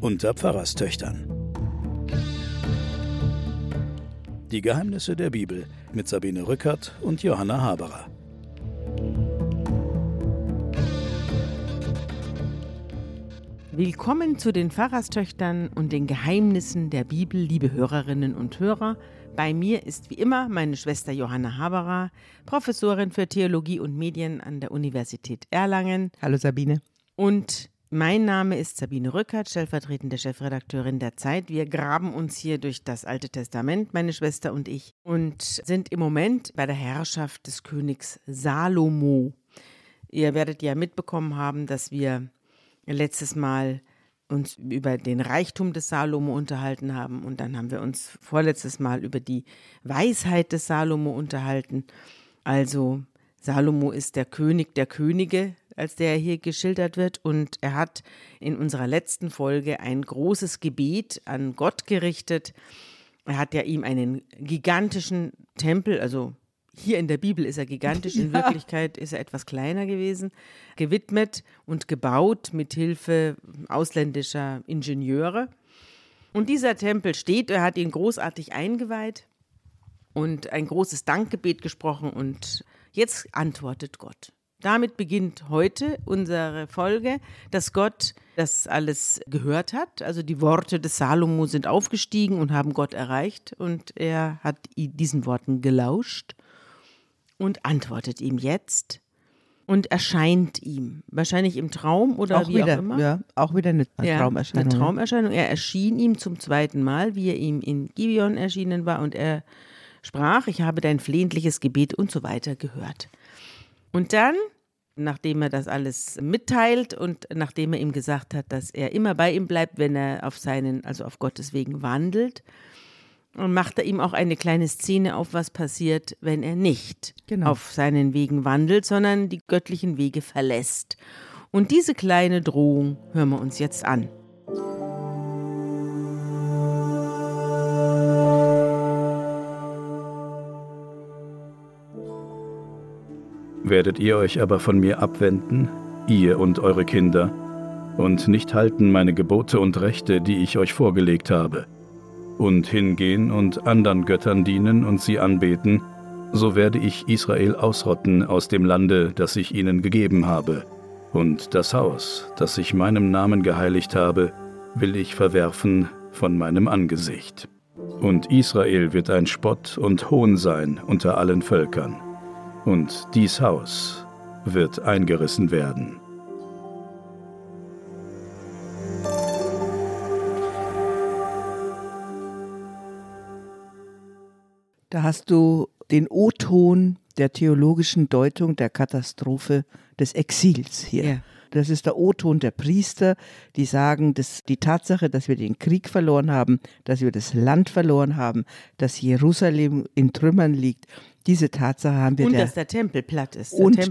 unter Pfarrerstöchtern. Die Geheimnisse der Bibel mit Sabine Rückert und Johanna Haberer. Willkommen zu den Pfarrerstöchtern und den Geheimnissen der Bibel, liebe Hörerinnen und Hörer. Bei mir ist wie immer meine Schwester Johanna Haberer, Professorin für Theologie und Medien an der Universität Erlangen. Hallo Sabine. Und mein Name ist Sabine Rückert, stellvertretende Chefredakteurin der Zeit. Wir graben uns hier durch das Alte Testament, meine Schwester und ich, und sind im Moment bei der Herrschaft des Königs Salomo. Ihr werdet ja mitbekommen haben, dass wir letztes Mal uns über den Reichtum des Salomo unterhalten haben und dann haben wir uns vorletztes Mal über die Weisheit des Salomo unterhalten. Also Salomo ist der König der Könige, als der hier geschildert wird, und er hat in unserer letzten Folge ein großes Gebet an Gott gerichtet. Er hat ja ihm einen gigantischen Tempel, also hier in der Bibel ist er gigantisch, in Wirklichkeit ist er etwas kleiner gewesen, gewidmet und gebaut mit Hilfe ausländischer Ingenieure. Und dieser Tempel steht, er hat ihn großartig eingeweiht und ein großes Dankgebet gesprochen und jetzt antwortet Gott. Damit beginnt heute unsere Folge, dass Gott das alles gehört hat. Also die Worte des Salomo sind aufgestiegen und haben Gott erreicht und er hat diesen Worten gelauscht und antwortet ihm jetzt und erscheint ihm, wahrscheinlich im Traum oder auch wie wieder, auch immer. Ja, auch wieder eine Traumerscheinung. Eine Traumerscheinung. Er erschien ihm zum zweiten Mal, wie er ihm in Gibeon erschienen war, und er sprach, ich habe dein flehentliches Gebet und so weiter gehört. Und dann, nachdem er das alles mitteilt und nachdem er ihm gesagt hat, dass er immer bei ihm bleibt, wenn er auf Gottes Wegen wandelt, und macht er ihm auch eine kleine Szene auf, was passiert, wenn er nicht auf seinen Wegen wandelt, sondern die göttlichen Wege verlässt. Und diese kleine Drohung hören wir uns jetzt an. Werdet ihr euch aber von mir abwenden, ihr und eure Kinder, und nicht halten meine Gebote und Rechte, die ich euch vorgelegt habe, und hingehen und anderen Göttern dienen und sie anbeten, so werde ich Israel ausrotten aus dem Lande, das ich ihnen gegeben habe. Und das Haus, das ich meinem Namen geheiligt habe, will ich verwerfen von meinem Angesicht. Und Israel wird ein Spott und Hohn sein unter allen Völkern. Und dies Haus wird eingerissen werden. Da hast du den O-Ton der theologischen Deutung der Katastrophe des Exils hier. Ja. Das ist der O-Ton der Priester, die sagen, dass die Tatsache, dass wir den Krieg verloren haben, dass wir das Land verloren haben, dass Jerusalem in Trümmern liegt, diese Tatsache haben wir. Und dass der Tempel platt ist,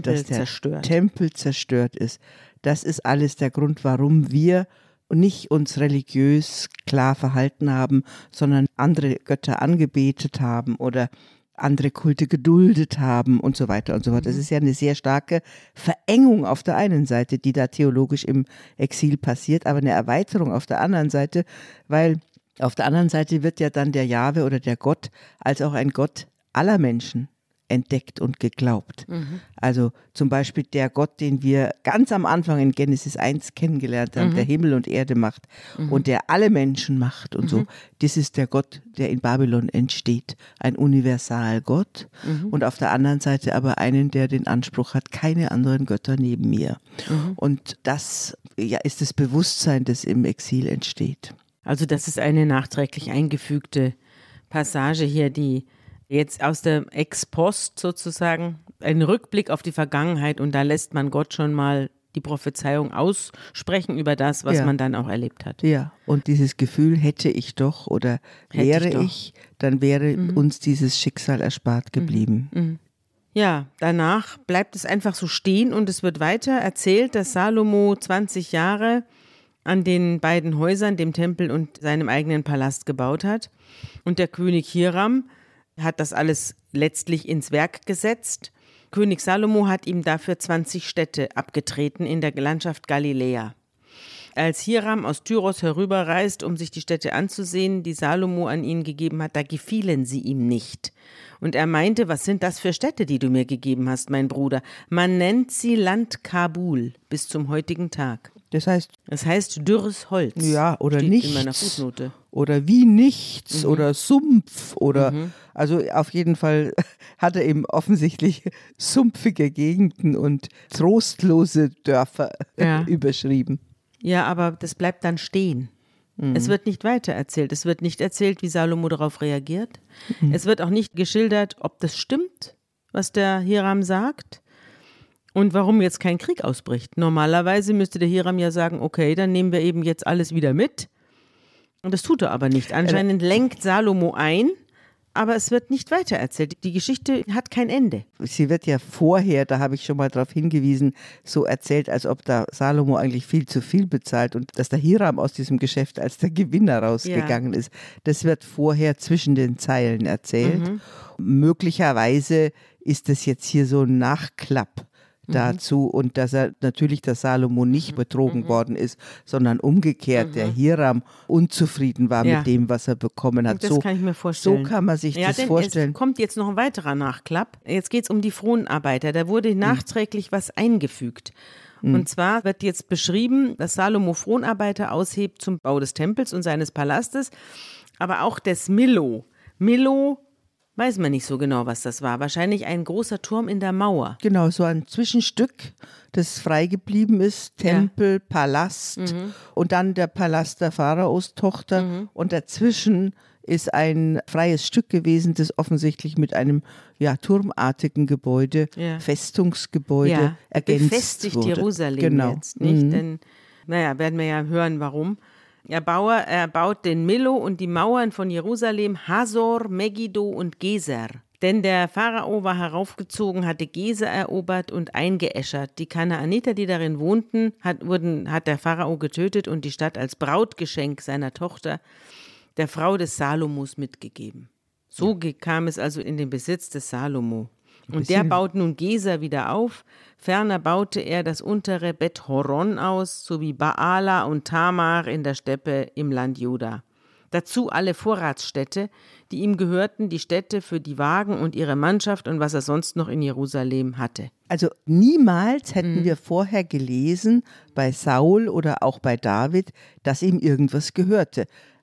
Tempel zerstört ist. Das ist alles der Grund, warum wir nicht uns religiös klar verhalten haben, sondern andere Götter angebetet haben oder andere Kulte geduldet haben und so weiter und so fort. Das ist ja eine sehr starke Verengung auf der einen Seite, die da theologisch im Exil passiert, aber eine Erweiterung auf der anderen Seite, weil auf der anderen Seite wird ja dann der Jahwe oder der Gott als auch ein Gott aller Menschen entdeckt und geglaubt. Also zum Beispiel der Gott, den wir ganz am Anfang in Genesis 1 kennengelernt haben, der Himmel und Erde macht und der alle Menschen macht und so. Das ist der Gott, der in Babylon entsteht. Ein Universalgott und auf der anderen Seite aber einen, der den Anspruch hat, keine anderen Götter neben mir. Und das ist das Bewusstsein, das im Exil entsteht. Also das ist eine nachträglich eingefügte Passage hier, die jetzt aus der Ex-Post sozusagen, ein Rückblick auf die Vergangenheit, und da lässt man Gott schon mal die Prophezeiung aussprechen über das, was man dann auch erlebt hat. Ja, und dieses Gefühl, hätte ich doch oder wäre ich, dann wäre uns dieses Schicksal erspart geblieben. Ja, danach bleibt es einfach so stehen und es wird weiter erzählt, dass Salomo 20 Jahre an den beiden Häusern, dem Tempel und seinem eigenen Palast gebaut hat. Und der König Hiram hat das alles letztlich ins Werk gesetzt. König Salomo hat ihm dafür 20 Städte abgetreten in der Landschaft Galiläa. als Hiram aus Tyros herüberreist, um sich die Städte anzusehen, die Salomo an ihn gegeben hat, da gefielen sie ihm nicht. Und er meinte, was sind das für Städte, die du mir gegeben hast, mein Bruder? Man nennt sie Land Kabul bis zum heutigen Tag. Das heißt dürres Holz. Ja, oder steht nichts. In meiner Fußnote. Oder wie nichts oder Sumpf oder also auf jeden Fall hat er eben offensichtlich sumpfige Gegenden und trostlose Dörfer überschrieben. Ja, aber das bleibt dann stehen. Es wird nicht weiter erzählt. Es wird nicht erzählt, wie Salomo darauf reagiert. Es wird auch nicht geschildert, ob das stimmt, was der Hiram sagt. Und warum jetzt kein Krieg ausbricht. Normalerweise müsste der Hiram ja sagen, okay, dann nehmen wir eben jetzt alles wieder mit. Und das tut er aber nicht. Anscheinend lenkt Salomo ein, aber es wird nicht weitererzählt. Die Geschichte hat kein Ende. Sie wird ja vorher, da habe ich schon mal darauf hingewiesen, so erzählt, als ob da Salomo eigentlich viel zu viel bezahlt und dass der Hiram aus diesem Geschäft als der Gewinner rausgegangen ist. Das wird vorher zwischen den Zeilen erzählt. Möglicherweise ist das jetzt hier so ein Nachklapp dazu und dass er natürlich der Salomo nicht betrogen worden ist, sondern umgekehrt der Hiram unzufrieden war mit dem, was er bekommen hat. Das kann ich mir vorstellen. So kann man sich das vorstellen. Es kommt jetzt noch ein weiterer Nachklapp. Jetzt geht es um die Fronarbeiter. Da wurde nachträglich was eingefügt. Und zwar wird jetzt beschrieben, dass Salomo Fronarbeiter aushebt zum Bau des Tempels und seines Palastes, aber auch des Millo. Millo weiß man nicht so genau, was das war. Wahrscheinlich ein großer Turm in der Mauer. Genau, so ein Zwischenstück, das frei geblieben ist. Tempel, Palast und dann der Palast der Pharaostochter. Und dazwischen ist ein freies Stück gewesen, das offensichtlich mit einem turmartigen Gebäude, Festungsgebäude ergänzt befestigt wurde. Jerusalem jetzt, nicht? Denn, werden wir ja hören, warum. Er baut den Millo und die Mauern von Jerusalem, Hasor, Megiddo und Geser. Denn der Pharao war heraufgezogen, hatte Geser erobert und eingeäschert. Die Kanaaniter, die darin wohnten, hat der Pharao getötet und die Stadt als Brautgeschenk seiner Tochter, der Frau des Salomos, mitgegeben. So kam es also in den Besitz des Salomo. Und der baut nun Geser wieder auf. Ferner baute er das untere Bet Horon aus, sowie Baala und Tamar in der Steppe im Land Juda. Dazu alle Vorratsstädte, die ihm gehörten, die Städte für die Wagen und ihre Mannschaft und was er sonst noch in Jerusalem hatte. Also niemals hätten wir vorher gelesen, bei Saul oder auch bei David, dass ihm irgendwas gehörte.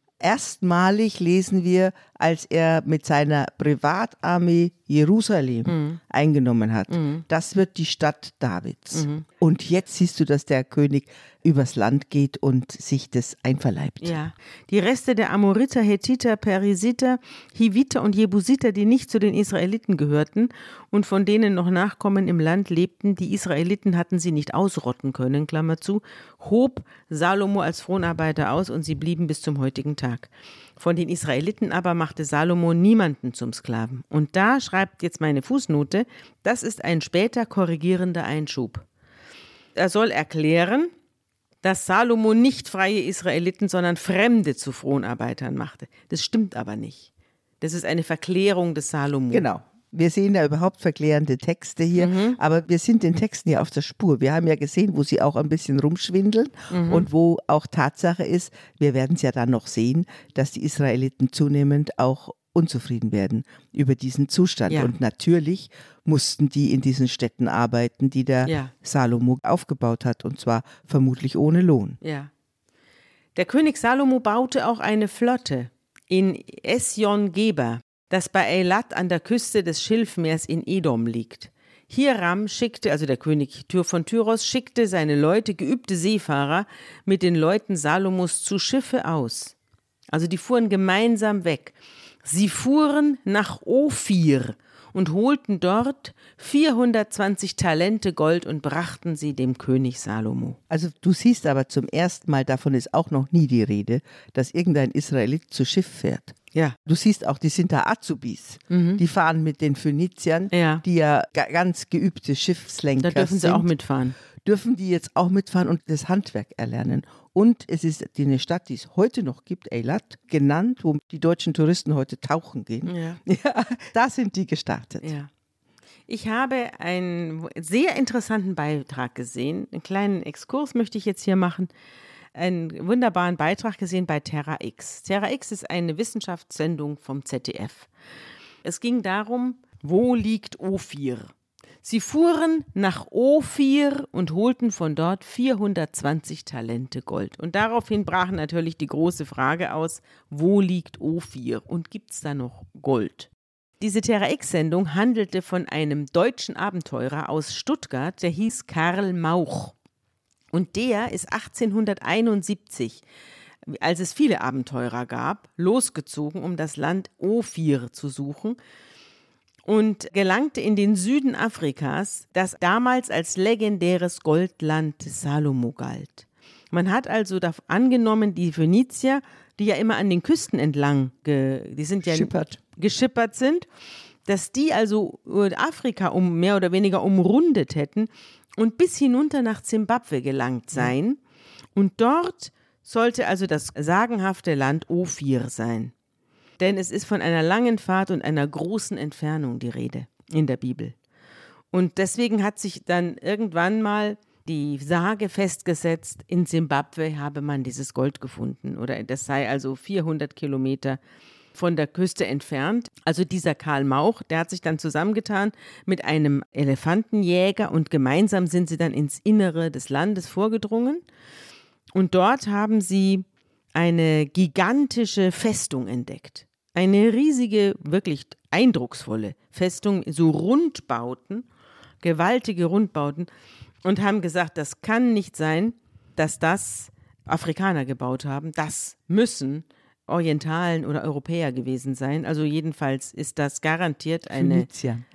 Erstmalig lesen wir, als er mit seiner Privatarmee Jerusalem eingenommen hat. Das wird die Stadt Davids. Und jetzt siehst du, dass der König übers Land geht und sich das einverleibt. Ja, die Reste der Amoriter, Hethiter, Perisiter, Hiviter und Jebusiter, die nicht zu den Israeliten gehörten und von denen noch Nachkommen im Land lebten, die Israeliten hatten sie nicht ausrotten können, Klammer zu, hob Salomo als Fronarbeiter aus und sie blieben bis zum heutigen Tag. Von den Israeliten aber machte Salomo niemanden zum Sklaven. Und da schreibt jetzt meine Fußnote, das ist ein später korrigierender Einschub. Er soll erklären, dass Salomo nicht freie Israeliten, sondern Fremde zu Fronarbeitern machte. Das stimmt aber nicht. Das ist eine Verklärung des Salomo. Genau. Wir sehen ja überhaupt verklärende Texte hier, aber wir sind den Texten ja auf der Spur. Wir haben ja gesehen, wo sie auch ein bisschen rumschwindeln und wo auch Tatsache ist, wir werden es ja dann noch sehen, dass die Israeliten zunehmend auch unzufrieden werden über diesen Zustand. Ja. Und natürlich mussten die in diesen Städten arbeiten, die der Salomo aufgebaut hat, und zwar vermutlich ohne Lohn. Ja. Der König Salomo baute auch eine Flotte in Esjon-Geber, das bei Eilat an der Küste des Schilfmeers in Edom liegt. Hiram schickte, also der König von Tyros, schickte seine Leute, geübte Seefahrer, mit den Leuten Salomos zu Schiffe aus. Also die fuhren gemeinsam weg. Sie fuhren nach Ophir und holten dort 420 Talente Gold und brachten sie dem König Salomo. Also du siehst aber zum ersten Mal, davon ist auch noch nie die Rede, dass irgendein Israelit zu Schiff fährt. Ja. Du siehst auch, die sind da Azubis. Die fahren mit den Phöniziern, die ja ganz geübte Schiffslenker sind. Da dürfen sie auch mitfahren. Dürfen die jetzt auch mitfahren und das Handwerk erlernen. Und es ist eine Stadt, die es heute noch gibt, Eilat, genannt, wo die deutschen Touristen heute tauchen gehen. Ja. Ja, da sind die gestartet. Ja. Ich habe einen sehr interessanten Beitrag gesehen. Einen kleinen Exkurs möchte ich jetzt hier machen. einen wunderbaren Beitrag gesehen bei Terra X. Terra X ist eine Wissenschaftssendung vom ZDF. Es ging darum, wo liegt Ophir? Sie fuhren nach Ophir und holten von dort 420 Talente Gold. Und daraufhin brach natürlich die große Frage aus, wo liegt Ophir und gibt es da noch Gold? Diese Terra X-Sendung handelte von einem deutschen Abenteurer aus Stuttgart, der hieß Karl Mauch. Und der ist 1871, als es viele Abenteurer gab, losgezogen, um das Land Ophir zu suchen und gelangte in den Süden Afrikas, das damals als legendäres Goldland Salomo galt. Man hat also angenommen, die Phönizier, die ja immer an den Küsten entlang geschippert sind, dass die also Afrika mehr oder weniger umrundet hätten und bis hinunter nach Zimbabwe gelangt seien. Und dort sollte also das sagenhafte Land Ophir sein. Denn es ist von einer langen Fahrt und einer großen Entfernung die Rede in der Bibel. Und deswegen hat sich dann irgendwann mal die Sage festgesetzt, in Zimbabwe habe man dieses Gold gefunden. Oder das sei also 400 Kilometer von der Küste entfernt. Also dieser Karl Mauch, der hat sich dann zusammengetan mit einem Elefantenjäger und gemeinsam sind sie dann ins Innere des Landes vorgedrungen. Und dort haben sie eine gigantische Festung entdeckt. Eine riesige, wirklich eindrucksvolle Festung, so Rundbauten, gewaltige Rundbauten, und haben gesagt, das kann nicht sein, dass das Afrikaner gebaut haben. Das müssen Orientalen oder Europäer gewesen sein. Also jedenfalls ist das garantiert ein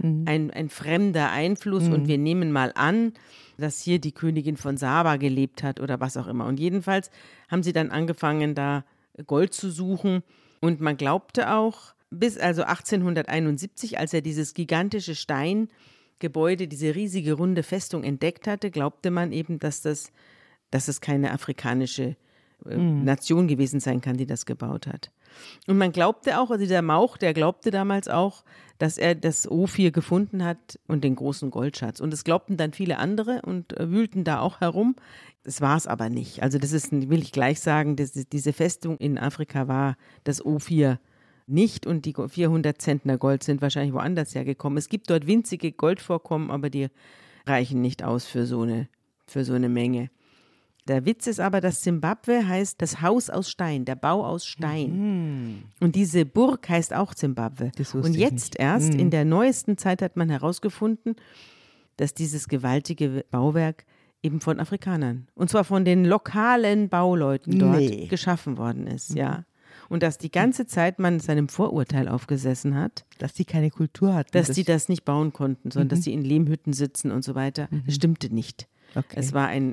fremder Einfluss und wir nehmen mal an, dass hier die Königin von Saba gelebt hat oder was auch immer. Und jedenfalls haben sie dann angefangen, da Gold zu suchen. Und man glaubte auch, bis also 1871, als er dieses gigantische Steingebäude, diese riesige runde Festung entdeckt hatte, glaubte man eben, dass es keine afrikanische Nation gewesen sein kann, die das gebaut hat. Und man glaubte auch, also dieser Mauch, der glaubte damals auch, dass er das Ophir gefunden hat und den großen Goldschatz. Und es glaubten dann viele andere und wühlten da auch herum. Das war es aber nicht. Also das ist, will ich gleich sagen, diese Festung in Afrika war das Ophir nicht und die 400 Zentner Gold sind wahrscheinlich woanders hergekommen. Es gibt dort winzige Goldvorkommen, aber die reichen nicht aus für so eine Menge. Der Witz ist aber, dass Zimbabwe heißt das Haus aus Stein, der Bau aus Stein. Und diese Burg heißt auch Zimbabwe. Und jetzt erst in der neuesten Zeit hat man herausgefunden, dass dieses gewaltige Bauwerk eben von Afrikanern, und zwar von den lokalen Bauleuten dort geschaffen worden ist, ja. Und dass die ganze Zeit man seinem Vorurteil aufgesessen hat. Dass die keine Kultur hatten. Dass die das nicht bauen konnten, sondern dass sie in Lehmhütten sitzen und so weiter. Das stimmte nicht. Okay. Es war eine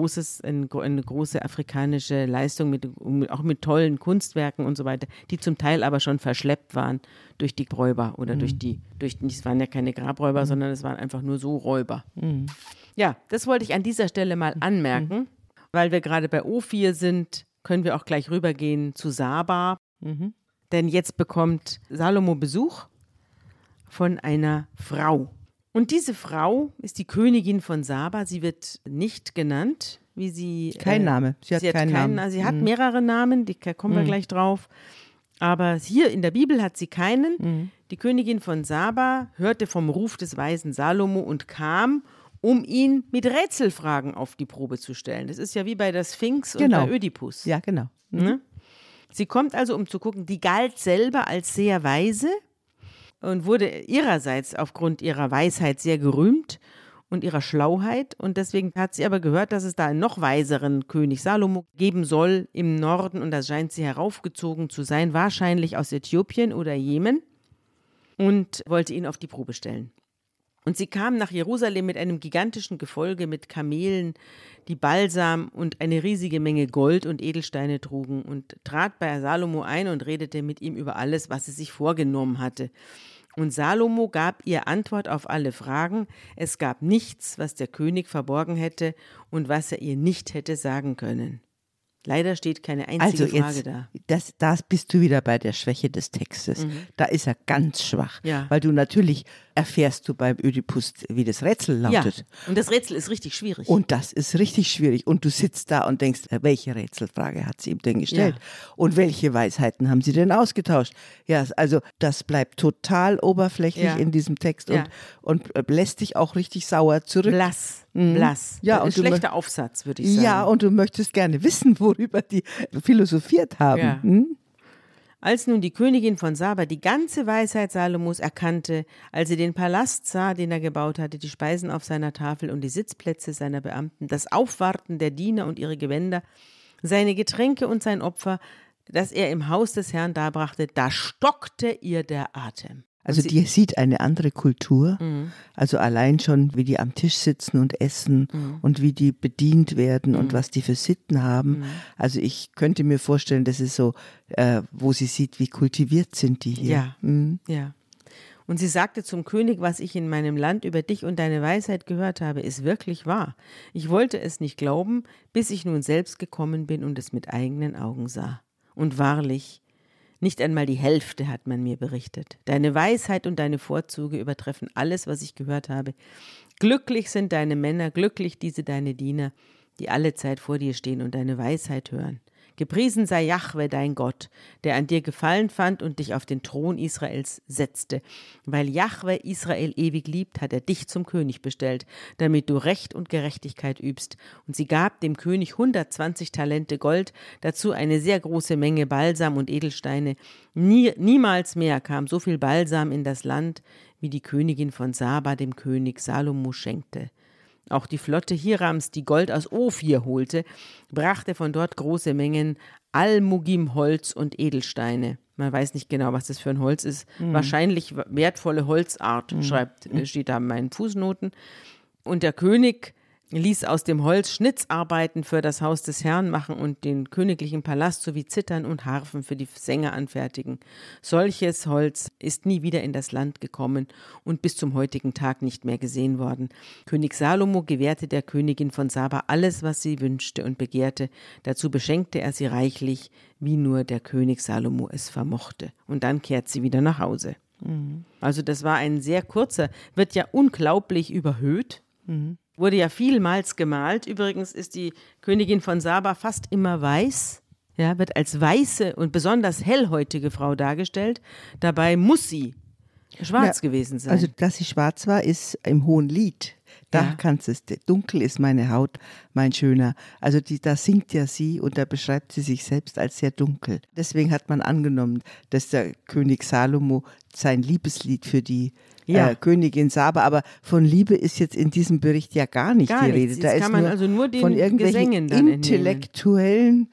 große afrikanische Leistung, auch mit tollen Kunstwerken und so weiter, die zum Teil aber schon verschleppt waren durch die Räuber oder es waren ja keine Grabräuber, sondern es waren einfach nur so Räuber. Ja, das wollte ich an dieser Stelle mal anmerken, weil wir gerade bei Ophir sind, können wir auch gleich rübergehen zu Saba, denn jetzt bekommt Salomo Besuch von einer Frau. Und diese Frau ist die Königin von Saba. Sie wird nicht genannt, wie sie. Kein Name. Sie hat keinen Namen. Sie hat mehrere Namen, da kommen wir gleich drauf. Aber hier in der Bibel hat sie keinen. Die Königin von Saba hörte vom Ruf des weisen Salomo und kam, um ihn mit Rätselfragen auf die Probe zu stellen. Das ist ja wie bei der Sphinx und bei Ödipus. Ja, genau. Ne? Sie kommt also, um zu gucken, die galt selber als sehr weise und wurde ihrerseits aufgrund ihrer Weisheit sehr gerühmt und ihrer Schlauheit. Und deswegen hat sie aber gehört, dass es da einen noch weiseren König Salomo geben soll im Norden. Und da scheint sie heraufgezogen zu sein, wahrscheinlich aus Äthiopien oder Jemen, und wollte ihn auf die Probe stellen. Und sie kam nach Jerusalem mit einem gigantischen Gefolge mit Kamelen, die Balsam und eine riesige Menge Gold und Edelsteine trugen, und trat bei Salomo ein und redete mit ihm über alles, was sie sich vorgenommen hatte. Und Salomo gab ihr Antwort auf alle Fragen. Es gab nichts, was der König verborgen hätte und was er ihr nicht hätte sagen können. Leider steht keine einzige Frage da. Das bist du wieder bei der Schwäche des Textes. Da ist er ganz schwach, weil du natürlich erfährst du beim Ödipus, wie das Rätsel lautet. Ja, und das Rätsel ist richtig schwierig. Und das ist richtig schwierig. Und du sitzt da und denkst, welche Rätselfrage hat sie ihm denn gestellt? Ja. Und welche Weisheiten haben sie denn ausgetauscht? Ja, also das bleibt total oberflächlich in diesem Text und lässt dich auch richtig sauer zurück. Blass. Ja, ein und schlechter Aufsatz, würde ich sagen. Ja, und du möchtest gerne wissen, worüber die philosophiert haben. Ja. Als nun die Königin von Saba die ganze Weisheit Salomos erkannte, als sie den Palast sah, den er gebaut hatte, die Speisen auf seiner Tafel und die Sitzplätze seiner Beamten, das Aufwarten der Diener und ihre Gewänder, seine Getränke und sein Opfer, das er im Haus des Herrn darbrachte, da stockte ihr der Atem. Also die sieht eine andere Kultur, also allein schon, wie die am Tisch sitzen und essen und wie die bedient werden und was die für Sitten haben. Also ich könnte mir vorstellen, das ist so, wo sie sieht, wie kultiviert sind die hier. Ja. Und sie sagte zum König, was ich in meinem Land über dich und deine Weisheit gehört habe, ist wirklich wahr. Ich wollte es nicht glauben, bis ich nun selbst gekommen bin und es mit eigenen Augen sah. Und wahrlich, nicht einmal die Hälfte hat man mir berichtet. Deine Weisheit und deine Vorzüge übertreffen alles, was ich gehört habe. Glücklich sind deine Männer, glücklich diese deine Diener, die alle Zeit vor dir stehen und deine Weisheit hören. Gepriesen sei Jahwe, dein Gott, der an dir Gefallen fand und dich auf den Thron Israels setzte. Weil Jahwe Israel ewig liebt, hat er dich zum König bestellt, damit du Recht und Gerechtigkeit übst. Und sie gab dem König 120 Talente Gold, dazu eine sehr große Menge Balsam und Edelsteine. Niemals mehr kam so viel Balsam in das Land, wie die Königin von Saba dem König Salomo schenkte. Auch die Flotte Hirams, die Gold aus Ophir holte, brachte von dort große Mengen Almugim-Holz und Edelsteine. Man weiß nicht genau, was das für ein Holz ist. Wahrscheinlich wertvolle Holzart, steht da in meinen Fußnoten. Und der König ließ aus dem Holz Schnitzarbeiten für das Haus des Herrn machen und den königlichen Palast sowie Zithern und Harfen für die Sänger anfertigen. Solches Holz ist nie wieder in das Land gekommen und bis zum heutigen Tag nicht mehr gesehen worden. König Salomo gewährte der Königin von Saba alles, was sie wünschte und begehrte. Dazu beschenkte er sie reichlich, wie nur der König Salomo es vermochte. Und dann kehrt sie wieder nach Hause. Also das war ein sehr kurzer, wird ja unglaublich überhöht. Wurde ja vielmals gemalt. Übrigens ist die Königin von Saba fast immer weiß, ja, wird als weiße und besonders hellhäutige Frau dargestellt. Dabei muss sie schwarz gewesen sein. Also, dass sie schwarz war, ist im Hohen Lied. Da kannst du es, dunkel ist meine Haut, mein Schöner. Also da singt ja sie und da beschreibt sie sich selbst als sehr dunkel. Deswegen hat man angenommen, dass der König Salomo sein Liebeslied für die Königin Saba, aber von Liebe ist jetzt in diesem Bericht ja gar nicht die Rede. Da kann man also nur den von irgendwelchen intellektuellen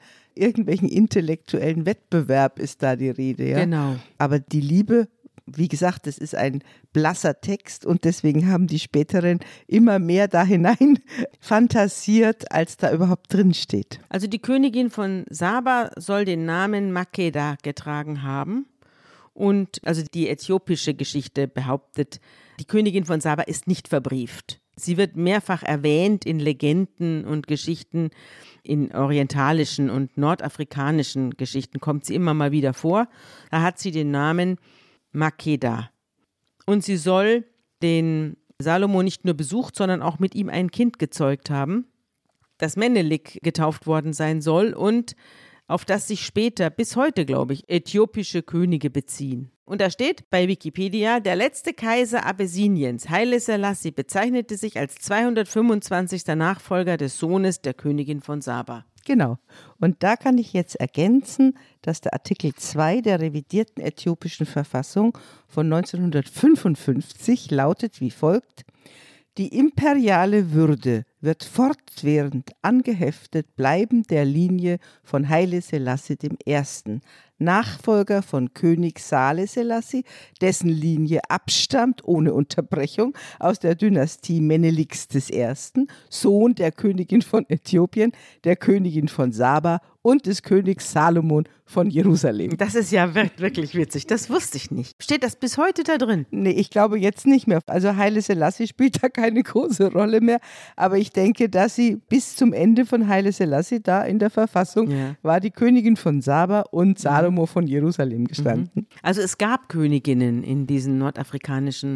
Wettbewerb ist da die Rede. Ja? Genau. Aber die Liebe, wie gesagt, das ist ein blasser Text und deswegen haben die Späteren immer mehr da hinein fantasiert, als da überhaupt drin steht. Also die Königin von Saba soll den Namen Makeda getragen haben. Und also die äthiopische Geschichte behauptet, die Königin von Saba ist nicht verbrieft. Sie wird mehrfach erwähnt in Legenden und Geschichten, in orientalischen und nordafrikanischen Geschichten kommt sie immer mal wieder vor. Da hat sie den Namen Makeda. Und sie soll den Salomo nicht nur besucht, sondern auch mit ihm ein Kind gezeugt haben, das Menelik getauft worden sein soll und auf das sich später, bis heute glaube ich, äthiopische Könige beziehen. Und da steht bei Wikipedia, der letzte Kaiser Abessiniens, Haile Selassie, bezeichnete sich als 225. Nachfolger des Sohnes der Königin von Saba. Genau. Und da kann ich jetzt ergänzen, dass der Artikel 2 der revidierten äthiopischen Verfassung von 1955 lautet wie folgt: Die imperiale Würde wird fortwährend angeheftet bleiben der Linie von Haile Selassie I., Nachfolger von König Sale Selassie, dessen Linie abstammt ohne Unterbrechung aus der Dynastie Meneliks I., Sohn der Königin von Äthiopien, der Königin von Saba und des Königs Salomon von Jerusalem. Das ist ja wirklich witzig, das wusste ich nicht. Steht das bis heute da drin? Nee, ich glaube jetzt nicht mehr. Also Haile Selassie spielt da keine große Rolle mehr, aber ich denke, dass sie bis zum Ende von Haile Selassie da in der Verfassung war die Königin von Saba und Salomo von Jerusalem gestanden. Also es gab Königinnen in diesen nordafrikanischen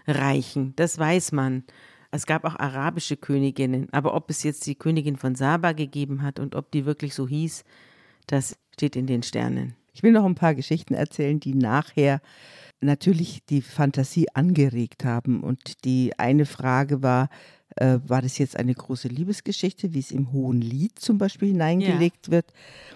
reichen. Das weiß man. Es gab auch arabische Königinnen, aber ob es jetzt die Königin von Saba gegeben hat und ob die wirklich so hieß, das steht in den Sternen. Ich will noch ein paar Geschichten erzählen, die nachher natürlich die Fantasie angeregt haben. Und die eine Frage war das jetzt eine große Liebesgeschichte, wie es im Hohen Lied zum Beispiel hineingelegt wird.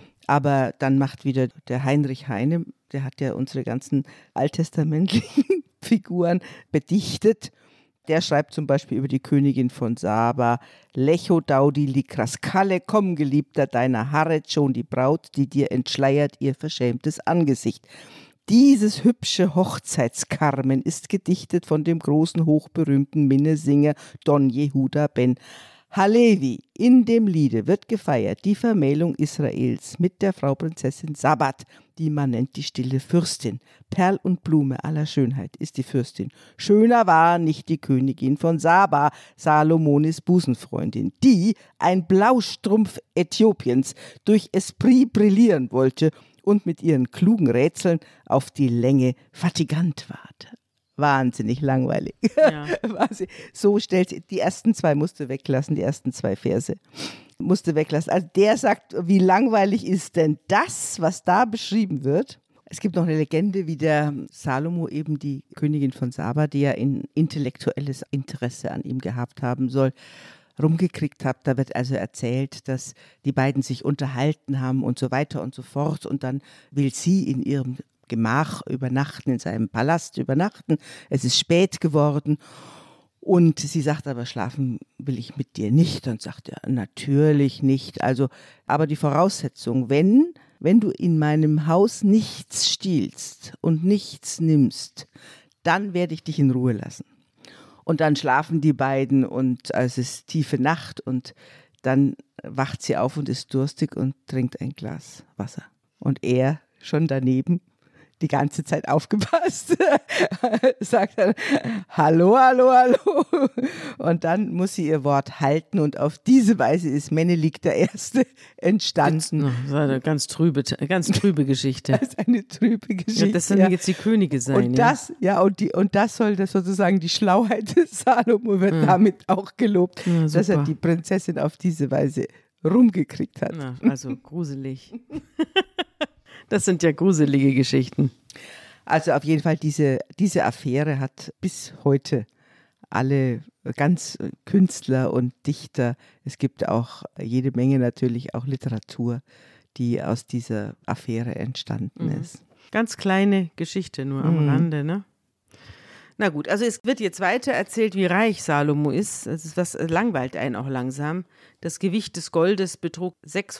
Aber dann macht wieder der Heinrich Heine, der hat ja unsere ganzen alttestamentlichen Figuren bedichtet. Der schreibt zum Beispiel über die Königin von Saba: Lecho Daudi Likraskalle, komm, Geliebter, deiner harret schon die Braut, die dir entschleiert ihr verschämtes Angesicht. Dieses hübsche Hochzeitskarmen ist gedichtet von dem großen, hochberühmten Minnesinger Don Jehuda ben Halevi. In dem Liede wird gefeiert die Vermählung Israels mit der Frau Prinzessin Sabat, die man nennt die stille Fürstin. Perl und Blume aller Schönheit ist die Fürstin. Schöner war nicht die Königin von Saba, Salomonis Busenfreundin, die, ein Blaustrumpf Äthiopiens, durch Esprit brillieren wollte und mit ihren klugen Rätseln auf die Länge fatigant ward. Wahnsinnig langweilig. Ja. So stellt sie, die ersten 2 musste weglassen, die ersten 2 Verse musste weglassen. Also der sagt, wie langweilig ist denn das, was da beschrieben wird? Es gibt noch eine Legende, wie der Salomo eben die Königin von Saba, die ja ein intellektuelles Interesse an ihm gehabt haben soll, rumgekriegt hat. Da wird also erzählt, dass die beiden sich unterhalten haben und so weiter und so fort. Und dann will sie in ihrem Gemach übernachten, in seinem Palast übernachten. Es ist spät geworden und sie sagt aber, schlafen will ich mit dir nicht. Und sagt er, natürlich nicht. Also, aber die Voraussetzung, wenn du in meinem Haus nichts stiehlst und nichts nimmst, dann werde ich dich in Ruhe lassen. Und dann schlafen die beiden und es ist tiefe Nacht und dann wacht sie auf und ist durstig und trinkt ein Glas Wasser. Und er schon daneben, die ganze Zeit aufgepasst, sagt dann, hallo, hallo, hallo. Und dann muss sie ihr Wort halten und auf diese Weise ist Menelik der Erste entstanden. Das war eine ganz trübe Geschichte. Das ist eine trübe Geschichte. Ja, das sollen jetzt die Könige sein. Und das, und das soll das sozusagen, die Schlauheit des Salomo wird damit auch gelobt, dass er die Prinzessin auf diese Weise rumgekriegt hat. Na, also gruselig. Das sind ja gruselige Geschichten. Also auf jeden Fall, diese Affäre hat bis heute alle ganz Künstler und Dichter, es gibt auch jede Menge natürlich auch Literatur, die aus dieser Affäre entstanden ist. Ganz kleine Geschichte nur am Rande, ne? Na gut, also es wird jetzt weiter erzählt, wie reich Salomo ist. Das langweilt einen auch langsam. Das Gewicht des Goldes betrug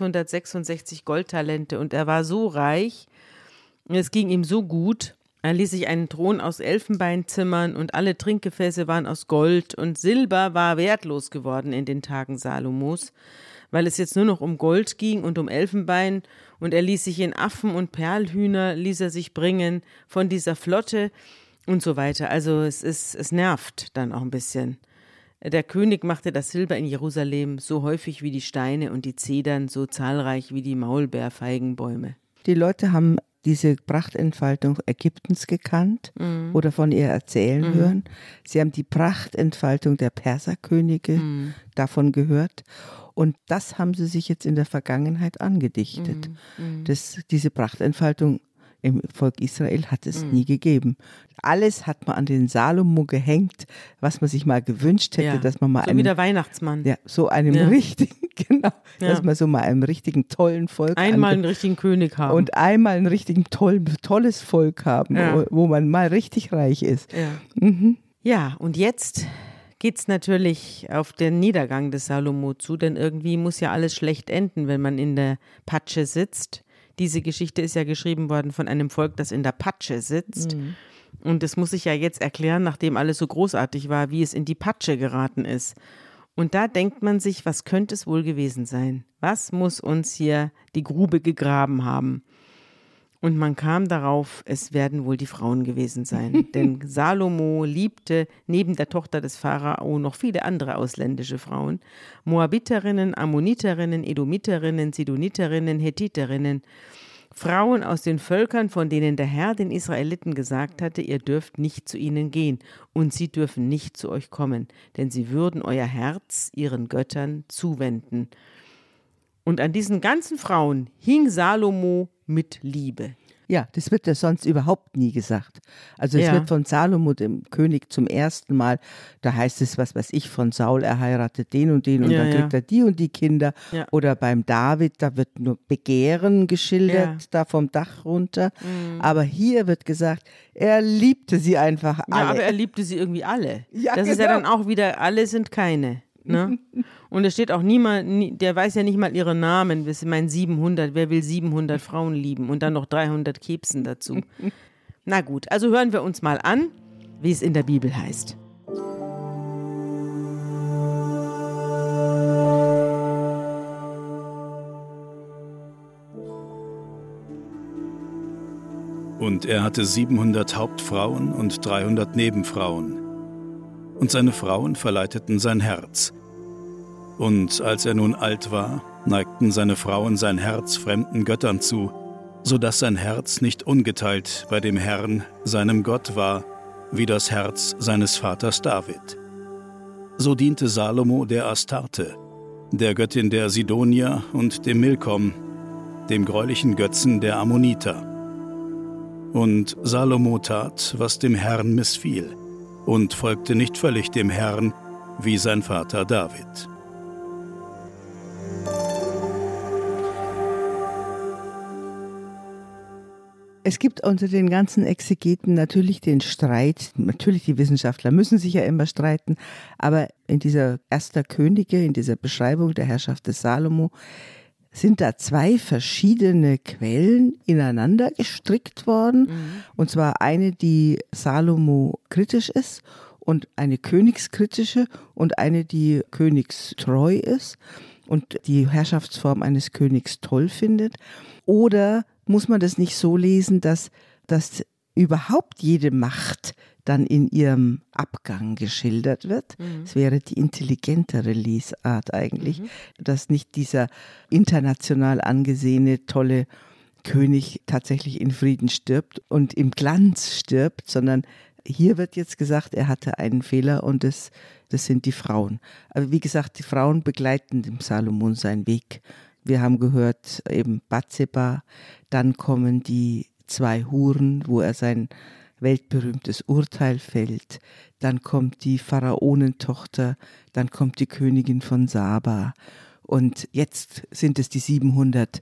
666 Goldtalente und er war so reich, es ging ihm so gut. Er ließ sich einen Thron aus Elfenbein zimmern und alle Trinkgefäße waren aus Gold und Silber war wertlos geworden in den Tagen Salomos, weil es jetzt nur noch um Gold ging und um Elfenbein und er ließ sich in Affen und Perlhühner, ließ er sich bringen von dieser Flotte und so weiter. Also es nervt dann auch ein bisschen. Der König machte das Silber in Jerusalem so häufig wie die Steine und die Zedern so zahlreich wie die Maulbeerfeigenbäume. Die Leute haben diese Prachtentfaltung Ägyptens gekannt oder von ihr erzählen hören. Sie haben die Prachtentfaltung der Perserkönige davon gehört. Und das haben sie sich jetzt in der Vergangenheit angedichtet. Diese Prachtentfaltung im Volk Israel hat es nie gegeben. Alles hat man an den Salomo gehängt, was man sich mal gewünscht hätte, dass man mal so wie der Weihnachtsmann. Ja, so einem richtigen, genau, dass man so mal einem richtigen tollen Volk einmal einen richtigen König haben. Und einmal ein richtig tolles Volk haben, wo man mal richtig reich ist. Ja, ja, und jetzt geht's natürlich auf den Niedergang des Salomo zu, denn irgendwie muss ja alles schlecht enden, wenn man in der Patsche sitzt. Diese Geschichte ist ja geschrieben worden von einem Volk, das in der Patsche sitzt. Und das muss ich ja jetzt erklären, nachdem alles so großartig war, wie es in die Patsche geraten ist. Und da denkt man sich, was könnte es wohl gewesen sein? Was muss uns hier die Grube gegraben haben? Und man kam darauf, es werden wohl die Frauen gewesen sein. Denn Salomo liebte neben der Tochter des Pharao noch viele andere ausländische Frauen. Moabiterinnen, Ammoniterinnen, Edomiterinnen, Sidoniterinnen, Hethiterinnen. Frauen aus den Völkern, von denen der Herr den Israeliten gesagt hatte, ihr dürft nicht zu ihnen gehen und sie dürfen nicht zu euch kommen, denn sie würden euer Herz ihren Göttern zuwenden. Und an diesen ganzen Frauen hing Salomo mit Liebe. Ja, das wird ja sonst überhaupt nie gesagt. Also es Ja. wird von Salomo, dem König, zum ersten Mal, da heißt es, was weiß ich, von Saul, er heiratet den und den und Ja, dann kriegt ja. er die und die Kinder. Ja. Oder beim David, da wird nur Begehren geschildert, Ja. da vom Dach runter. Aber hier wird gesagt, er liebte sie einfach alle. Ja, aber er liebte sie irgendwie alle. Ja, Das ist ja genau. dann auch wieder, alle sind keine. Ne? Und es steht auch niemand, der weiß ja nicht mal ihre Namen. Das sind 700, wer will 700 Frauen lieben und dann noch 300 Kebsen dazu. Na gut, also hören wir uns mal an, wie es in der Bibel heißt. Und er hatte 700 Hauptfrauen und 300 Nebenfrauen. Und seine Frauen verleiteten sein Herz. Und als er nun alt war, neigten seine Frauen sein Herz fremden Göttern zu, so dass sein Herz nicht ungeteilt bei dem Herrn, seinem Gott war, wie das Herz seines Vaters David. So diente Salomo der Astarte, der Göttin der Sidonier und dem Milkom, dem greulichen Götzen der Ammoniter. Und Salomo tat, was dem Herrn missfiel, und folgte nicht völlig dem Herrn, wie sein Vater David. Es gibt unter den ganzen Exegeten natürlich den Streit, natürlich die Wissenschaftler müssen sich ja immer streiten, aber in dieser Erster Könige, in dieser Beschreibung der Herrschaft des Salomo, sind da zwei verschiedene Quellen ineinander gestrickt worden. Und zwar eine, die Salomo kritisch ist und eine königskritische und eine, die königstreu ist und die Herrschaftsform eines Königs toll findet. Oder muss man das nicht so lesen, dass überhaupt jede Macht dann in ihrem Abgang geschildert wird? Es wäre die intelligentere Lesart eigentlich, dass nicht dieser international angesehene, tolle König tatsächlich in Frieden stirbt und im Glanz stirbt, sondern hier wird jetzt gesagt, er hatte einen Fehler und das sind die Frauen. Aber wie gesagt, die Frauen begleiten dem Salomon seinen Weg. Wir haben gehört, eben Bathseba, dann kommen die 2 Huren, wo er sein weltberühmtes Urteil fällt, dann kommt die Pharaonentochter, dann kommt die Königin von Saba und jetzt sind es die 700,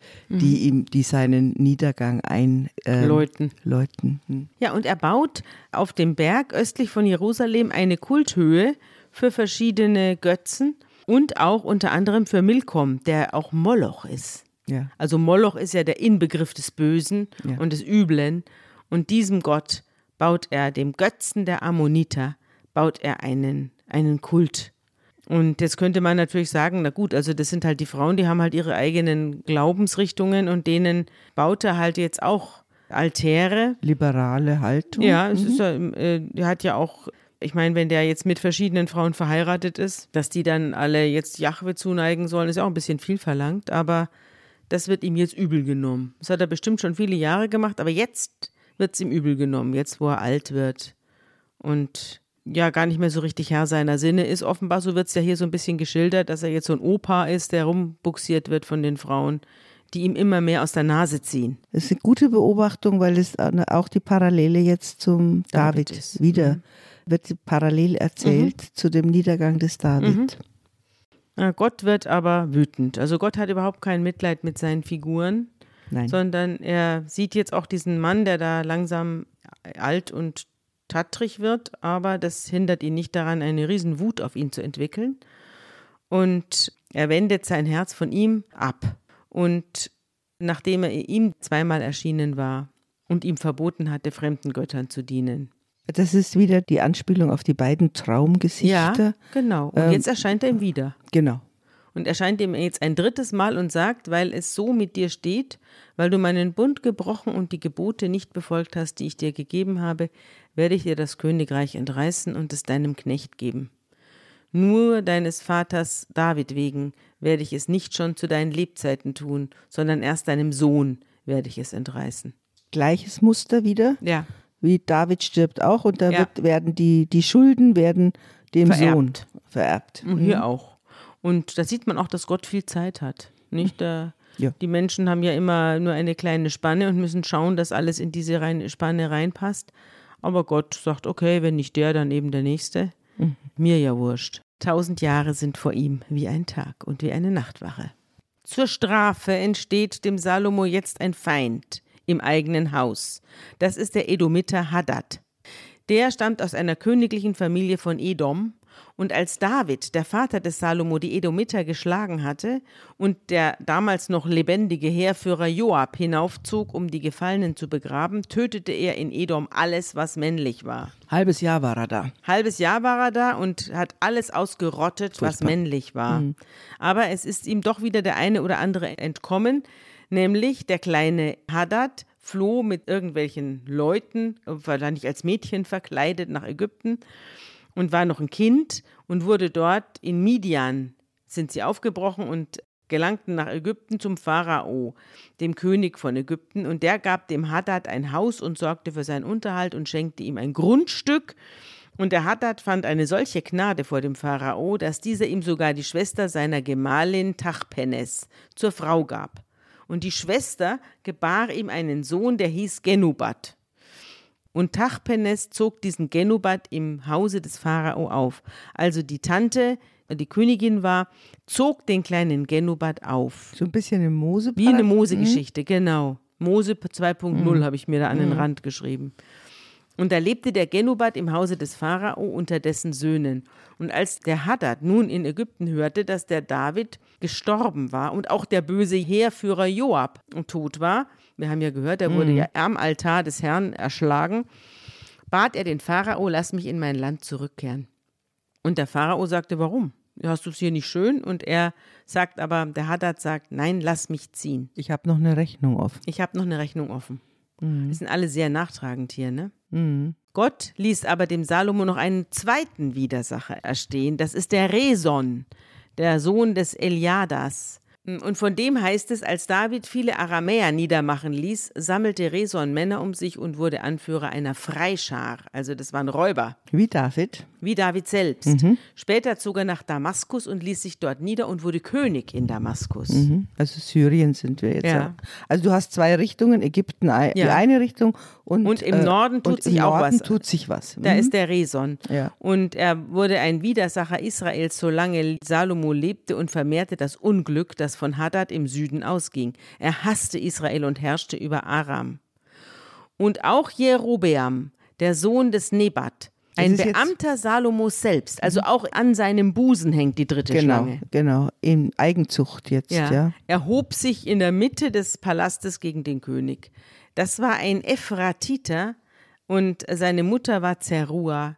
die seinen Niedergang Läuten. läuten. Ja, und er baut auf dem Berg östlich von Jerusalem eine Kulthöhe für verschiedene Götzen und auch unter anderem für Milkom, der auch Moloch ist. Ja. Also Moloch ist ja der Inbegriff des Bösen Ja. und des Üblen. Und diesem Gott baut er, dem Götzen der Ammoniter, baut er einen Kult. Und jetzt könnte man natürlich sagen, na gut, also das sind halt die Frauen, die haben halt ihre eigenen Glaubensrichtungen und denen baut er halt jetzt auch Altäre. Liberale Haltung. Ja, es ist ja, er hat ja auch, ich meine, wenn der jetzt mit verschiedenen Frauen verheiratet ist, dass die dann alle jetzt Jahwe zuneigen sollen, ist ja auch ein bisschen viel verlangt, aber das wird ihm jetzt übel genommen. Das hat er bestimmt schon viele Jahre gemacht, aber jetzt wird es ihm übel genommen, jetzt wo er alt wird und ja gar nicht mehr so richtig Herr seiner Sinne ist. Offenbar, so wird es ja hier so ein bisschen geschildert, dass er jetzt so ein Opa ist, der rumbuxiert wird von den Frauen, die ihm immer mehr aus der Nase ziehen. Das ist eine gute Beobachtung, weil es auch die Parallele jetzt zum David ist. wieder wird parallel erzählt zu dem Niedergang des David. Ja, Gott wird aber wütend. Also Gott hat überhaupt kein Mitleid mit seinen Figuren, Nein. sondern er sieht jetzt auch diesen Mann, der da langsam alt und tattrig wird, aber das hindert ihn nicht daran, eine riesen Wut auf ihn zu entwickeln. Und er wendet sein Herz von ihm ab. Und nachdem er ihm 2-mal erschienen war und ihm verboten hatte, fremden Göttern zu dienen. Das ist wieder die Anspielung auf die beiden Traumgesichter. Ja, genau. Und jetzt erscheint er ihm wieder. Genau. Und erscheint ihm jetzt ein 3. Mal und sagt, weil es so mit dir steht, weil du meinen Bund gebrochen und die Gebote nicht befolgt hast, die ich dir gegeben habe, werde ich dir das Königreich entreißen und es deinem Knecht geben. Nur deines Vaters David wegen werde ich es nicht schon zu deinen Lebzeiten tun, sondern erst deinem Sohn werde ich es entreißen. Gleiches Muster wieder, Ja, wie David stirbt auch und da Ja. werden die Schulden werden dem Vererbt. Sohn vererbt. und hier auch. Und da sieht man auch, dass Gott viel Zeit hat. Nicht? Ja. Die Menschen haben ja immer nur eine kleine Spanne und müssen schauen, dass alles in diese Spanne reinpasst. Aber Gott sagt, okay, wenn nicht der, dann eben der Nächste. Mir ja wurscht. 1000 Jahre sind vor ihm wie ein Tag und wie eine Nachtwache. Zur Strafe entsteht dem Salomo jetzt ein Feind im eigenen Haus. Das ist der Edomiter Hadad. Der stammt aus einer königlichen Familie von Edom. Und als David, der Vater des Salomo, die Edomiter geschlagen hatte und der damals noch lebendige Heerführer Joab hinaufzog, um die Gefallenen zu begraben, tötete er in Edom alles, was männlich war. Halbes Jahr war er da. Halbes Jahr war er da und hat alles ausgerottet, was männlich war. Aber es ist ihm doch wieder der eine oder andere entkommen, nämlich der kleine Hadad floh mit irgendwelchen Leuten, wahrscheinlich als Mädchen verkleidet, nach Ägypten und war noch ein Kind und wurde dort in Midian, sind sie aufgebrochen und gelangten nach Ägypten zum Pharao, dem König von Ägypten. Und der gab dem Hadad ein Haus und sorgte für seinen Unterhalt und schenkte ihm ein Grundstück. Und der Hadad fand eine solche Gnade vor dem Pharao, dass dieser ihm sogar die Schwester seiner Gemahlin Tachpenes zur Frau gab. Und die Schwester gebar ihm einen Sohn, der hieß Genubat. Und Tachpenes zog diesen Genubat im Hause des Pharao auf. Also die Tante, die Königin war, zog den kleinen Genubat auf. So ein bisschen eine Mose. Wie eine Mose-Geschichte, genau. Mose 2.0 habe ich mir da an den Rand geschrieben. Und da lebte der Genubat im Hause des Pharao unter dessen Söhnen. Und als der Hadad nun in Ägypten hörte, dass der David gestorben war und auch der böse Heerführer Joab tot war, wir haben ja gehört, er wurde ja am Altar des Herrn erschlagen, bat er den Pharao, lass mich in mein Land zurückkehren. Und der Pharao sagte, warum? Hast du es hier nicht schön? Und er sagt aber, der Hadad sagt, nein, lass mich ziehen. Ich habe noch eine Rechnung offen. Ich habe noch eine Rechnung offen. Das sind alle sehr nachtragend hier, ne? Gott ließ aber dem Salomo noch einen zweiten Widersacher erstehen. Das ist der Reson, der Sohn des Eliadas. Und von dem heißt es, als David viele Aramäer niedermachen ließ, sammelte Reson Männer um sich und wurde Anführer einer Freischar. Also das waren Räuber. Wie David. Wie David selbst. Später zog er nach Damaskus und ließ sich dort nieder und wurde König in Damaskus. Also Syrien sind wir jetzt. Ja. Ja. Also du hast zwei Richtungen, Ägypten die Ja. eine Richtung Und im Norden tut sich auch was. Tut sich was. Da ist der Reson. Ja. Und er wurde ein Widersacher Israels, solange Salomo lebte und vermehrte das Unglück, das von Hadad im Süden ausging. Er hasste Israel und herrschte über Aram. Und auch Jerobeam, der Sohn des Nebat, ein Das ist jetzt- Beamter Salomos selbst, also auch an seinem Busen hängt die dritte Schlange. Genau. In Eigenzucht jetzt, ja. Er hob sich in der Mitte des Palastes gegen den König. Das war ein Ephratiter und seine Mutter war Zerua.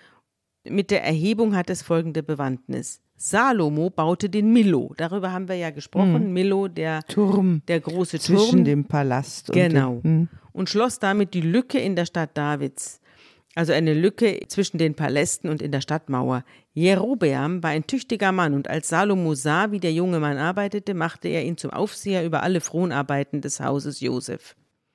Mit der Erhebung hat es folgende Bewandtnis. Salomo baute den Millo, darüber haben wir ja gesprochen, Millo, der Turm große zwischen Turm, dem Palast und genau, dem, und schloss damit die Lücke in der Stadt Davids, also eine Lücke zwischen den Palästen und in der Stadtmauer. Jerobeam war ein tüchtiger Mann und als Salomo sah, wie der junge Mann arbeitete, machte er ihn zum Aufseher über alle Fronarbeiten des Hauses Josef.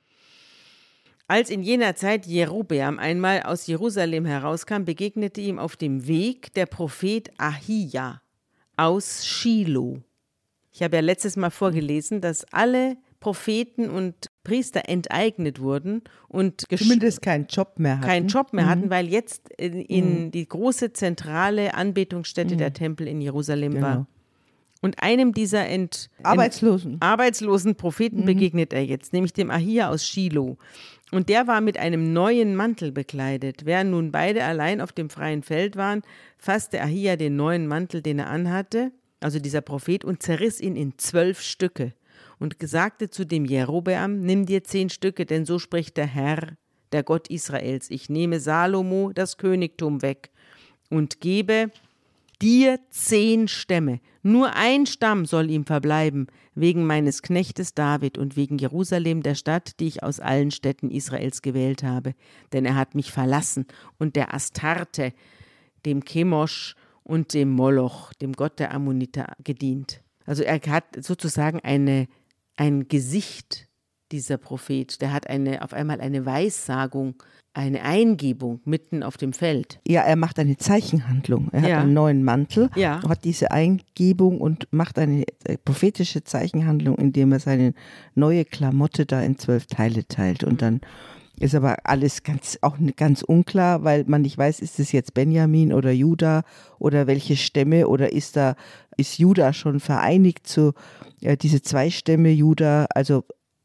Als in jener Zeit Jerobeam einmal aus Jerusalem herauskam, begegnete ihm auf dem Weg der Prophet Ahija aus Schilo. Ich habe ja letztes Mal vorgelesen, dass alle Propheten und Priester enteignet wurden und zumindest keinen Job mehr hatten. weil jetzt in die große zentrale Anbetungsstätte der Tempel in Jerusalem war. Und einem dieser arbeitslosen Propheten begegnet er jetzt, nämlich dem Ahija aus Schilo. Und der war mit einem neuen Mantel bekleidet. Während nun beide allein auf dem freien Feld waren, fasste Ahija den neuen Mantel, den er anhatte, also dieser Prophet, und zerriss ihn in 12 Stücke und sagte zu dem Jerobeam, nimm dir 10 Stücke, denn so spricht der Herr, der Gott Israels, ich nehme Salomo das Königtum weg und gebe dir 10 Stämme. Nur ein Stamm soll ihm verbleiben, wegen meines Knechtes David und wegen Jerusalem, der Stadt, die ich aus allen Städten Israels gewählt habe. Denn er hat mich verlassen und der Astarte, dem Chemosh und dem Moloch, dem Gott der Ammoniter, gedient. Also er hat sozusagen ein Gesicht dieser Prophet. Der hat auf einmal eine Weissagung, eine Eingebung mitten auf dem Feld. Ja, er macht eine Zeichenhandlung. Er hat einen neuen Mantel, hat diese Eingebung und macht eine prophetische Zeichenhandlung, indem er seine neue Klamotte da in 12 Teile teilt. Und dann ist aber alles ganz unklar, weil man nicht weiß, ist es jetzt Benjamin oder Juda oder welche Stämme oder ist Juda schon vereinigt zu diese 2 Stämme Juda, also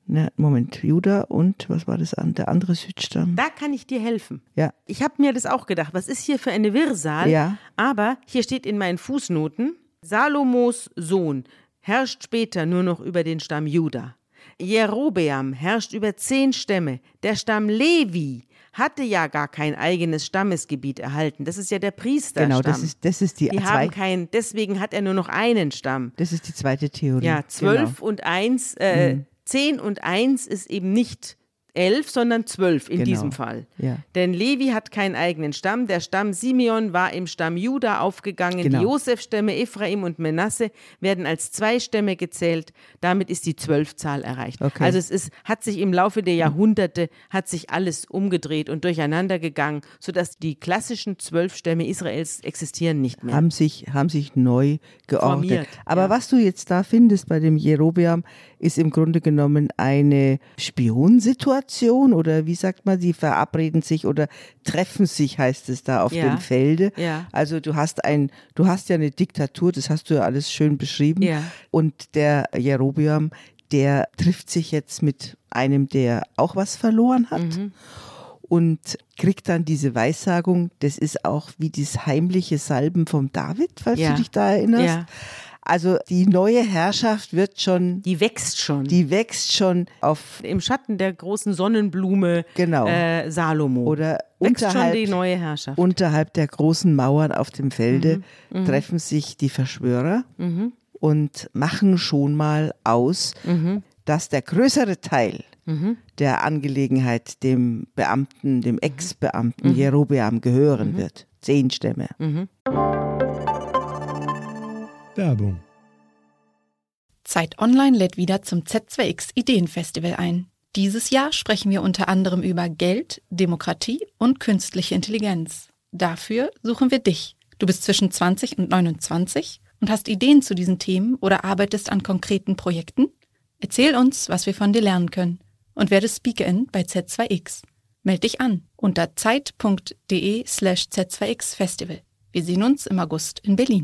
Juda und was war das der andere Südstamm? Da kann ich dir helfen. Ja. Ich habe mir das auch gedacht, was ist hier für eine Wirrsal? Ja. Aber hier steht in meinen Fußnoten, Salomos Sohn herrscht später nur noch über den Stamm Juda. Jerobeam herrscht über 10 Stämme. Der Stamm Levi hatte ja gar kein eigenes Stammesgebiet erhalten. Das ist ja der Priesterstamm. Genau, das ist die deswegen hat er nur noch einen Stamm. Das ist die zweite Theorie. Ja, 12 und 1, 10 und 1 ist eben nicht 11, sondern 12 in diesem Fall. Ja. Denn Levi hat keinen eigenen Stamm. Der Stamm Simeon war im Stamm Juda aufgegangen. Genau. Die Josef-Stämme Ephraim und Menasse werden als 2 Stämme gezählt. Damit ist die 12-Zahl erreicht. Okay. Also hat sich im Laufe der Jahrhunderte alles umgedreht und durcheinander gegangen, sodass die klassischen 12 Stämme Israels existieren nicht mehr. Haben sich neu geordnet. Formiert, Aber was du jetzt da findest bei dem Jerobeam, ist im Grunde genommen eine Spionsituation oder wie sagt man, die verabreden sich oder treffen sich, heißt es da auf dem Felde. Ja. Also du hast ja eine Diktatur, das hast du ja alles schön beschrieben. Ja. Und der Jerobeam, der trifft sich jetzt mit einem, der auch was verloren hat. Und kriegt dann diese Weissagung, das ist auch wie das heimliche Salben vom David, falls du dich da erinnerst. Ja. Also die neue Herrschaft die wächst schon auf im Schatten der großen Sonnenblume Salomo. Oder wächst schon die neue Herrschaft. Unterhalb der großen Mauern auf dem Felde treffen sich die Verschwörer und machen schon mal aus, dass der größere Teil der Angelegenheit dem Ex-Beamten Jerobeam gehören wird. 10 Stämme. Werbung. Zeit Online lädt wieder zum Z2X Ideenfestival ein. Dieses Jahr sprechen wir unter anderem über Geld, Demokratie und künstliche Intelligenz. Dafür suchen wir dich. Du bist zwischen 20 und 29 und hast Ideen zu diesen Themen oder arbeitest an konkreten Projekten? Erzähl uns, was wir von dir lernen können und werde Speakerin bei Z2X. Meld dich an unter zeit.de/Z2X-Festival. Wir sehen uns im August in Berlin.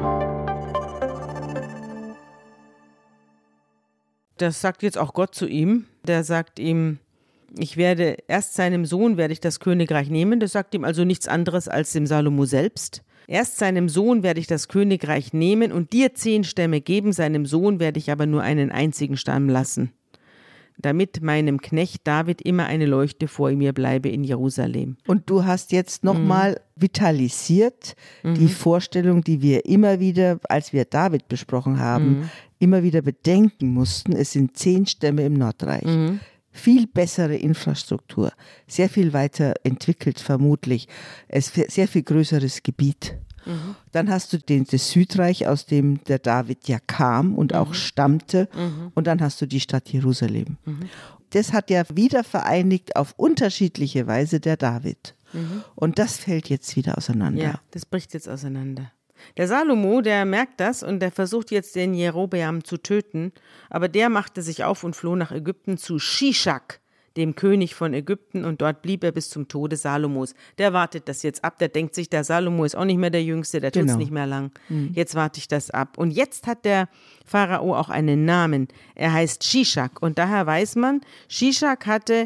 Das sagt jetzt auch Gott zu ihm. Der sagt ihm, seinem Sohn werde ich das Königreich nehmen. Das sagt ihm also nichts anderes als dem Salomo selbst. Erst seinem Sohn werde ich das Königreich nehmen und dir 10 Stämme geben, seinem Sohn werde ich aber nur einen einzigen Stamm lassen, damit meinem Knecht David immer eine Leuchte vor mir bleibe in Jerusalem. Und du hast jetzt nochmal vitalisiert die Vorstellung, die wir immer wieder, als wir David besprochen haben, immer wieder bedenken mussten. Es sind 10 Stämme im Nordreich. Viel bessere Infrastruktur, sehr viel weiter entwickelt vermutlich, sehr viel größeres Gebiet. Dann hast du das Südreich, aus dem der David ja kam und auch stammte, und dann hast du die Stadt Jerusalem. Das hat ja wieder vereinigt auf unterschiedliche Weise der David. Und das fällt jetzt wieder auseinander. Ja, das bricht jetzt auseinander. Der Salomo, der merkt das und der versucht jetzt den Jerobeam zu töten, aber der machte sich auf und floh nach Ägypten zu Shishak, dem König von Ägypten, und dort blieb er bis zum Tode Salomos. Der wartet das jetzt ab, der denkt sich, der Salomo ist auch nicht mehr der Jüngste, der tut's nicht mehr lang. Jetzt warte ich das ab. Und jetzt hat der Pharao auch einen Namen. Er heißt Shishak und daher weiß man, Shishak hatte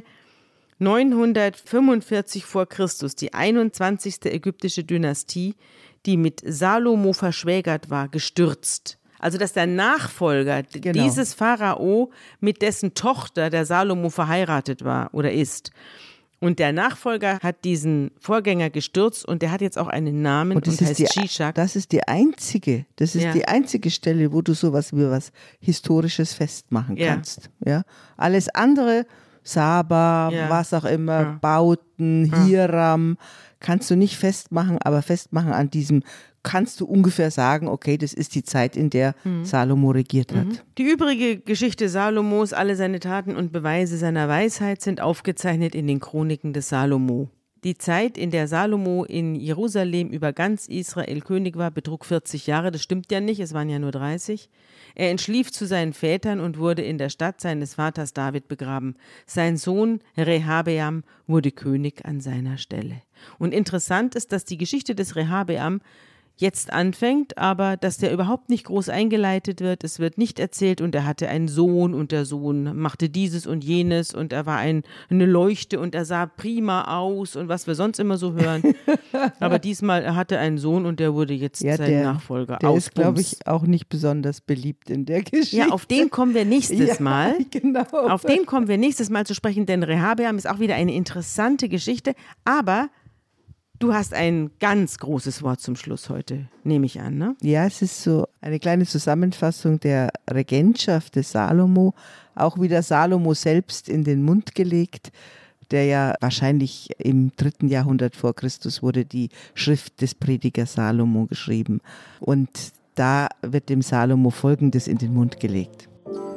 945 vor Christus die 21. ägyptische Dynastie, die mit Salomo verschwägert war, gestürzt. Also dass der Nachfolger dieses Pharao mit dessen Tochter, der Salomo, verheiratet war oder ist. Und der Nachfolger hat diesen Vorgänger gestürzt und der hat jetzt auch einen Namen und heißt Shishak. Das ist die einzige Stelle, wo du sowas wie was Historisches festmachen kannst. Ja? Alles andere, Saba, was auch immer, Bauten, Hiram, kannst du nicht festmachen, aber festmachen an diesem kannst du ungefähr sagen, okay, das ist die Zeit, in der Salomo regiert hat. Die übrige Geschichte Salomos, alle seine Taten und Beweise seiner Weisheit sind aufgezeichnet in den Chroniken des Salomo. Die Zeit, in der Salomo in Jerusalem über ganz Israel König war, betrug 40 Jahre. Das stimmt ja nicht, es waren ja nur 30. Er entschlief zu seinen Vätern und wurde in der Stadt seines Vaters David begraben. Sein Sohn Rehabeam wurde König an seiner Stelle. Und interessant ist, dass die Geschichte des Rehabeam jetzt anfängt, aber dass der überhaupt nicht groß eingeleitet wird. Es wird nicht erzählt und er hatte einen Sohn und der Sohn machte dieses und jenes und er war eine Leuchte und er sah prima aus und was wir sonst immer so hören. Aber diesmal, er hatte einen Sohn und der wurde jetzt sein Nachfolger. Der ist, glaube ich, auch nicht besonders beliebt in der Geschichte. Ja, auf den kommen wir nächstes Mal. Genau. Auf den kommen wir nächstes Mal zu sprechen, denn Rehabeam ist auch wieder eine interessante Geschichte, aber du hast ein ganz großes Wort zum Schluss heute, nehme ich an, ne? Ja, es ist so eine kleine Zusammenfassung der Regentschaft des Salomo, auch wieder Salomo selbst in den Mund gelegt, der ja wahrscheinlich im 3. Jahrhundert vor Christus wurde die Schrift des Predigers Salomo geschrieben. Und da wird dem Salomo Folgendes in den Mund gelegt.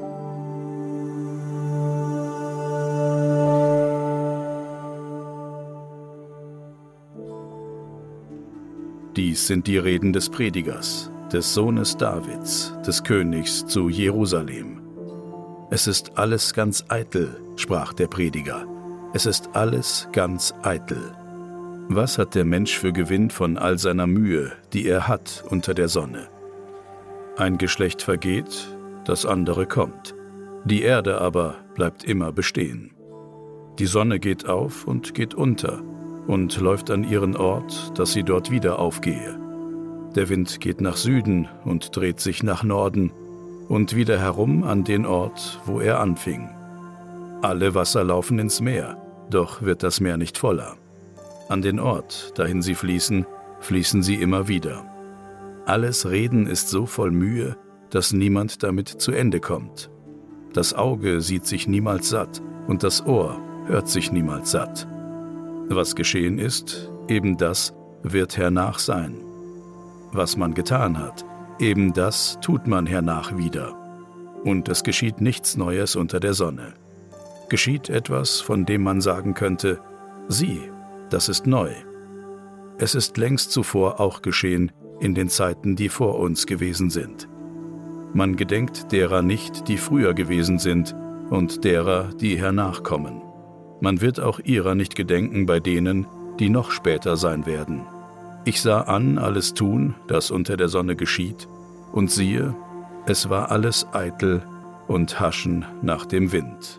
Dies sind die Reden des Predigers, des Sohnes Davids, des Königs zu Jerusalem. Es ist alles ganz eitel, sprach der Prediger. Es ist alles ganz eitel. Was hat der Mensch für Gewinn von all seiner Mühe, die er hat unter der Sonne? Ein Geschlecht vergeht, das andere kommt. Die Erde aber bleibt immer bestehen. Die Sonne geht auf und geht unter und läuft an ihren Ort, dass sie dort wieder aufgehe. Der Wind geht nach Süden und dreht sich nach Norden und wieder herum an den Ort, wo er anfing. Alle Wasser laufen ins Meer, doch wird das Meer nicht voller. An den Ort, dahin sie fließen, fließen sie immer wieder. Alles Reden ist so voll Mühe, dass niemand damit zu Ende kommt. Das Auge sieht sich niemals satt und das Ohr hört sich niemals satt. Was geschehen ist, eben das wird hernach sein. Was man getan hat, eben das tut man hernach wieder. Und es geschieht nichts Neues unter der Sonne. Geschieht etwas, von dem man sagen könnte, sieh, das ist neu. Es ist längst zuvor auch geschehen in den Zeiten, die vor uns gewesen sind. Man gedenkt derer nicht, die früher gewesen sind, und derer, die hernach kommen. Man wird auch ihrer nicht gedenken bei denen, die noch später sein werden. Ich sah an alles tun, das unter der Sonne geschieht, und siehe, es war alles eitel und Haschen nach dem Wind.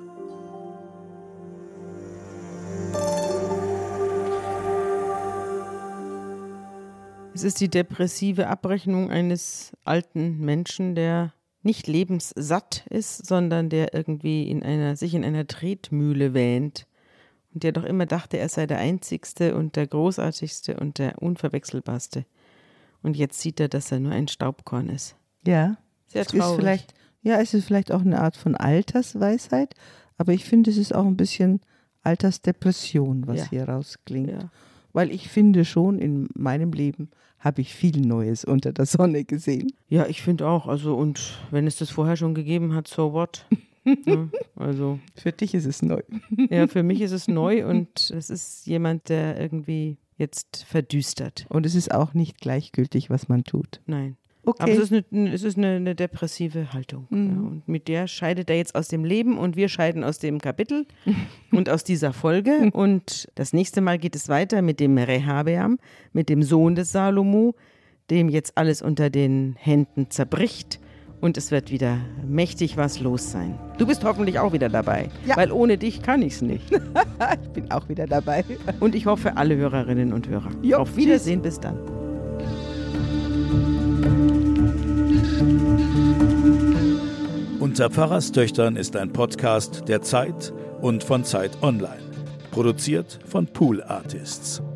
Es ist die depressive Abrechnung eines alten Menschen, der nicht lebenssatt ist, sondern der irgendwie sich in einer Tretmühle wähnt und der doch immer dachte, er sei der Einzigste und der Großartigste und der Unverwechselbarste. Und jetzt sieht er, dass er nur ein Staubkorn ist. Ja, sehr traurig. Es ist vielleicht auch eine Art von Altersweisheit, aber ich finde, es ist auch ein bisschen Altersdepression, was hier rausklingt. Ja. Weil ich finde schon, in meinem Leben habe ich viel Neues unter der Sonne gesehen. Ja, ich finde auch. Also, und wenn es das vorher schon gegeben hat, so what? Ja, also für dich ist es neu. Ja, für mich ist es neu und es ist jemand, der irgendwie jetzt verdüstert. Und es ist auch nicht gleichgültig, was man tut. Nein. Okay. Aber es ist eine depressive Haltung. Ja, und mit der scheidet er jetzt aus dem Leben und wir scheiden aus dem Kapitel und aus dieser Folge. Und das nächste Mal geht es weiter mit dem Rehabeam, mit dem Sohn des Salomo, dem jetzt alles unter den Händen zerbricht. Und es wird wieder mächtig was los sein. Du bist hoffentlich auch wieder dabei, weil ohne dich kann ich es nicht. Ich bin auch wieder dabei. Und ich hoffe, alle Hörerinnen und Hörer. Jo, auf Wiedersehen, bis dann. Unter Pfarrerstöchtern ist ein Podcast der Zeit und von Zeit Online. Produziert von Pool Artists.